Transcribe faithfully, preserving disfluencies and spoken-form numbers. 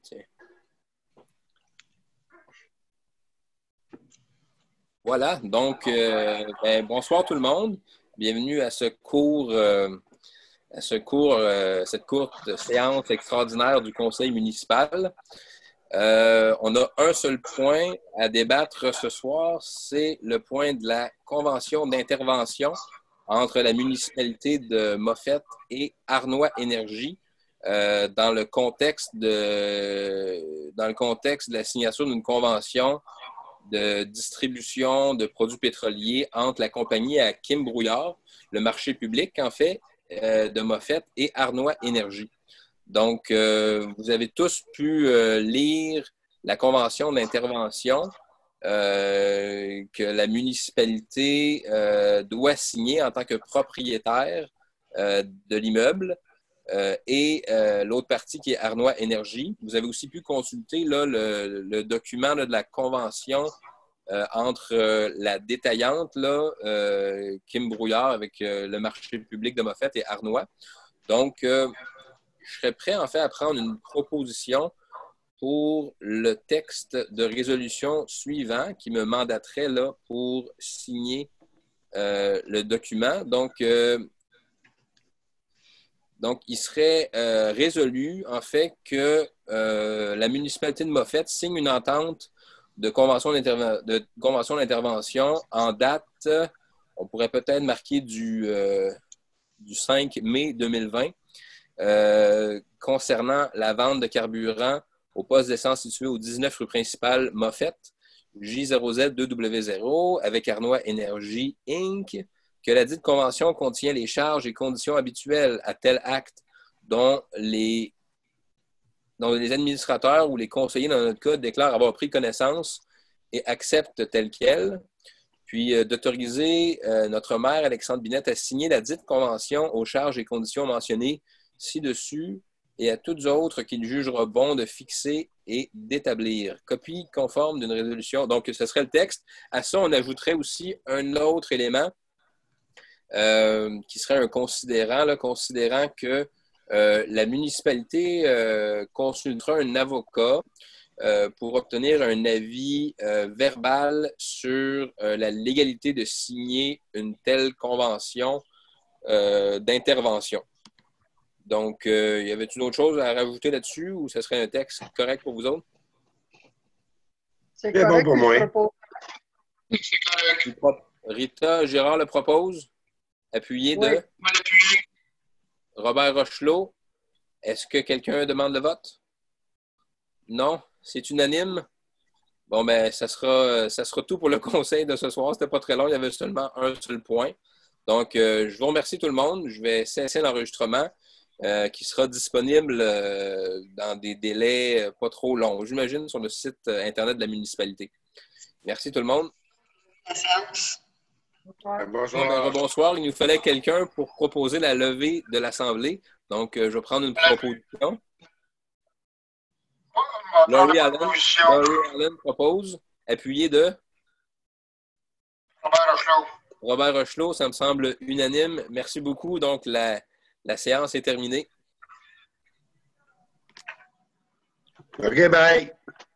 Tiens. Voilà, donc euh, ben, bonsoir tout le monde. Bienvenue à ce cours, euh, à ce cours, euh, cette courte séance extraordinaire du Conseil municipal. Euh, on a un seul point à débattre ce soir, c'est le point de la convention d'intervention entre la municipalité de Moffett et Arnois Énergie euh, dans le contexte de, dans le contexte de la signature d'une convention de distribution de produits pétroliers entre la compagnie à Kim Brouillard, le marché public, en fait, euh, de Moffett et Arnois Énergie. Donc, euh, vous avez tous pu euh, lire la convention d'intervention euh, que la municipalité euh, doit signer en tant que propriétaire euh, de l'immeuble euh, et euh, l'autre partie qui est Arnois Énergie. Vous avez aussi pu consulter là, le, le document là, de la convention euh, entre euh, la détaillante, là, euh, Kim Brouillard, avec euh, le marché public de Moffett et Arnois. Donc, euh, je serais prêt en fait à prendre une proposition pour le texte de résolution suivant qui me mandaterait là, pour signer euh, le document. Donc, euh, donc, il serait euh, résolu en fait que euh, la municipalité de Moffett signe une entente de convention, de convention d'intervention en date, on pourrait peut-être marquer du, euh, du cinq mai deux mille vingt. Euh, concernant la vente de carburant au poste d'essence situé au dix-neuf rue principale Moffett, J zéro Z deux W zéro, avec Arnois Énergie Incorporée, que la dite convention contient les charges et conditions habituelles à tel acte dont les, dont les administrateurs ou les conseillers, dans notre cas, déclarent avoir pris connaissance et acceptent tel quel. Puis euh, d'autoriser euh, notre maire, Alexandre Binette, à signer la dite convention aux charges et conditions mentionnées ci-dessus et à toutes autres qu'il jugera bon de fixer et d'établir. Copie conforme d'une résolution. Donc, ce serait le texte. À ça, on ajouterait aussi un autre élément euh, qui serait un considérant, là, considérant que euh, la municipalité euh, consultera un avocat euh, pour obtenir un avis euh, verbal sur euh, la légalité de signer une telle convention euh, d'intervention. Donc, euh, y avait-il autre chose à rajouter là-dessus ou ce serait un texte correct pour vous autres? C'est correct bon pour moi. C'est correct. Rita Gérard le propose. Appuyé oui. de Robert Rochelot. Est-ce que quelqu'un demande le vote? Non? C'est unanime? Bon, ben, ça sera, ça sera tout pour le conseil de ce soir. C'était pas très long. Il y avait seulement un seul point. Donc, euh, je vous remercie tout le monde. Je vais cesser l'enregistrement. Euh, qui sera disponible euh, dans des délais euh, pas trop longs, j'imagine, sur le site euh, Internet de la municipalité. Merci tout le monde. Bonsoir. Bonjour. Bon, ben, bonsoir. Il nous fallait quelqu'un pour proposer la levée de l'Assemblée. Donc, euh, je vais prendre une proposition. Laurie Allen, Laurie Allen propose. Appuyé de Robert Rochelot. Robert Rochelot, ça me semble unanime. Merci beaucoup. Donc, la La séance est terminée. OK, bye.